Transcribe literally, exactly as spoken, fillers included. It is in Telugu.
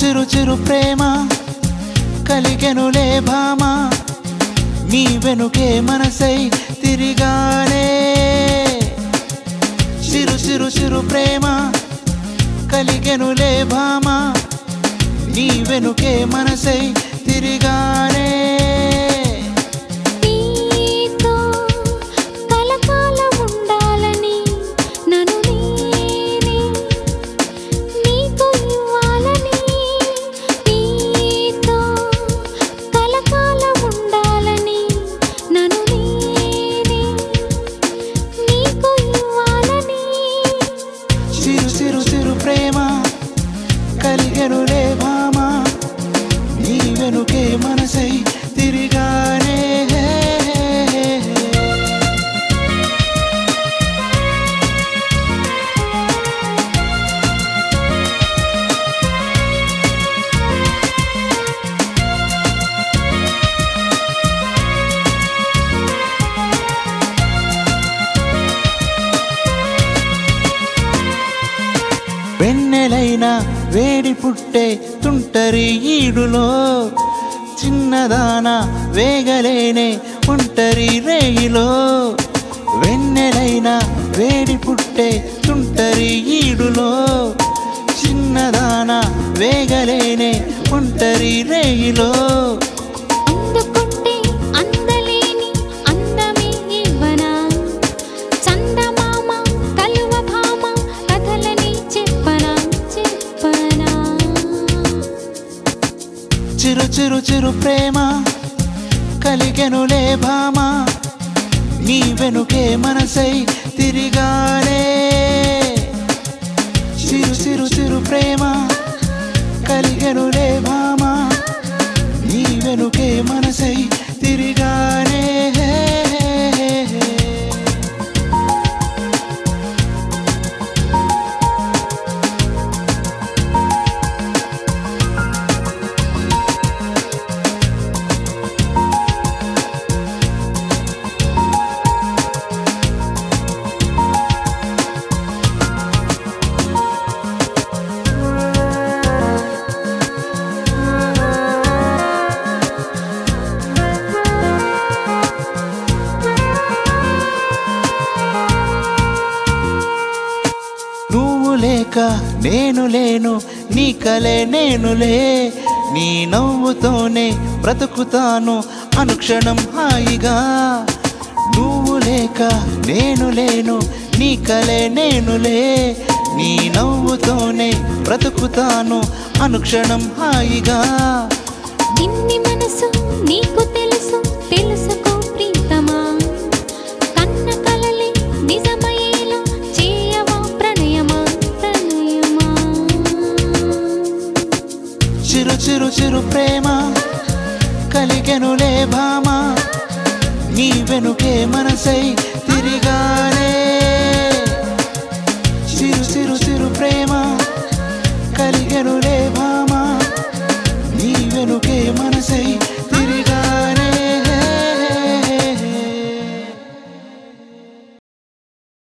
చిరు చిరు ప్రేమ కలిగెనులే భామ నీ వెనుకే మనసై తిరిగానే చిరు చిరు చిరు ప్రేమ కలిగెనులే భామ నీ వెనుకే మనసై తిరిగానే కలిగెనులే భామ నీ వెనుకే మనసై తిరిగానే వెన్నెలైనా వేడి పుట్టే తుంటరి ఈడులో చిన్నదాన వేగలేనే ఒంటరి రేయిలో వెన్నెలైనా వేడి పుట్టే తుంటరి ఈడులో చిన్నదాన వేగలేనే ఒంటరి రేయిలో చిరు చిరు చిరు ప్రేమ కలిగెనులే భామ నీ వెనుకే మనసై తిరిగానే చిరు చిరు చిరు ప్రేమ కలిగెనులే భామ నీ వెనుకే మనసై తిరిగానే లేక నేను లేను నీ కలే నేనులే నీ నవ్వుతోనే బ్రతుకుతాను అనుక్షణం హాయిగా నువ్వు లేక నేను లేను నీ కలే నేనులే నీ నవ్వుతోనే బ్రతుకుతాను అనుక్షణం హాయిగా నిన్ని మనసు నీకు తెలుసు తెలుసుకో ప్రీతమా కన్న కలలే నిజమయ్యేలా చేయవా ప్రణయమా ప్రణయమా చిరు చిరు చిరు ప్రేమ కలిగెనులే భామ నీ వెనుకే మనసై తిరిగా